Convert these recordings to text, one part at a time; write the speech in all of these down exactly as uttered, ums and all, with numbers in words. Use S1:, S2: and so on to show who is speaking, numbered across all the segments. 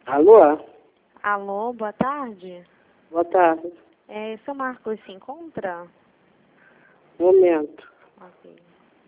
S1: Alô?
S2: Alô, boa tarde.
S1: Boa tarde.
S2: É, seu Marcos se encontra?
S1: Momento.
S2: Ok.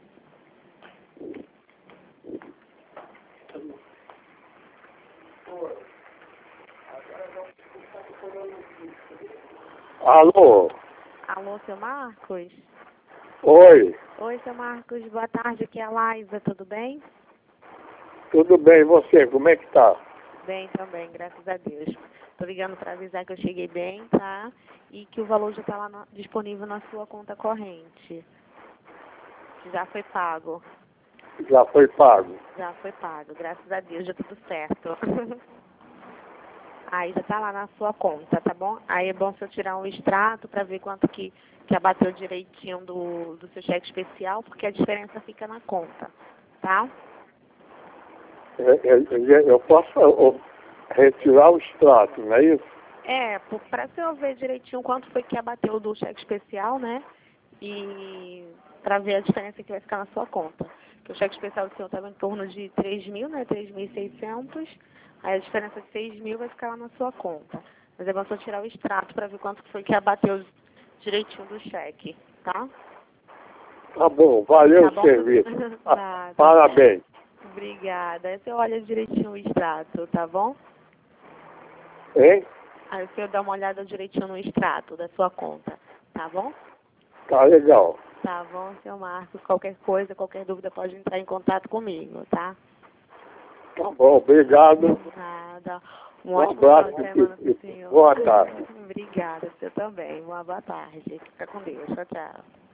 S1: Alô?
S2: Alô, seu Marcos?
S1: Oi,
S2: Oi, seu Marcos, boa tarde, aqui é a Laísa, tudo bem?
S1: tudo bem? E você, como é que tá?
S2: Bem também, graças a Deus. Tô ligando para avisar que eu cheguei bem, tá? E que o valor já tá lá no- disponível na sua conta corrente. Já foi pago.
S1: Já foi pago?
S2: Já foi pago, graças a Deus, já tudo certo. Aí já tá lá na sua conta, tá bom? Aí é bom se eu tirar um extrato para ver quanto que, que abateu direitinho do, do seu cheque especial, porque a diferença fica na conta, tá?
S1: Eu, eu- eu- eu posso eu, retirar o extrato, não é isso?
S2: É, para você ver direitinho quanto foi que abateu do cheque especial, né? E para ver a diferença que vai ficar na sua conta. Porque o cheque especial do senhor estava em torno de três mil, né? três mil e seiscentos. Aí a diferença de seis mil vai ficar lá na sua conta. Mas é bom só tirar o extrato para ver quanto foi que abateu direitinho do cheque, tá?
S1: Tá bom, valeu
S2: Tá
S1: o
S2: bom?
S1: serviço. Ah,
S2: Nada.
S1: Parabéns.
S2: Obrigada. Aí você olha direitinho o extrato, tá bom?
S1: Hein?
S2: Aí o senhor dá uma olhada direitinho no extrato da sua conta, tá bom?
S1: Tá legal.
S2: Tá bom, seu Marcos. Qualquer coisa, qualquer dúvida pode entrar em contato comigo, tá?
S1: Tá bom, obrigado.
S2: Nada. Um
S1: Um
S2: ótimo
S1: abraço
S2: final de
S1: e,
S2: semana pro
S1: e
S2: senhor.
S1: boa tarde.
S2: Obrigada, você também. Uma boa tarde. Fica com Deus. Tchau, tchau.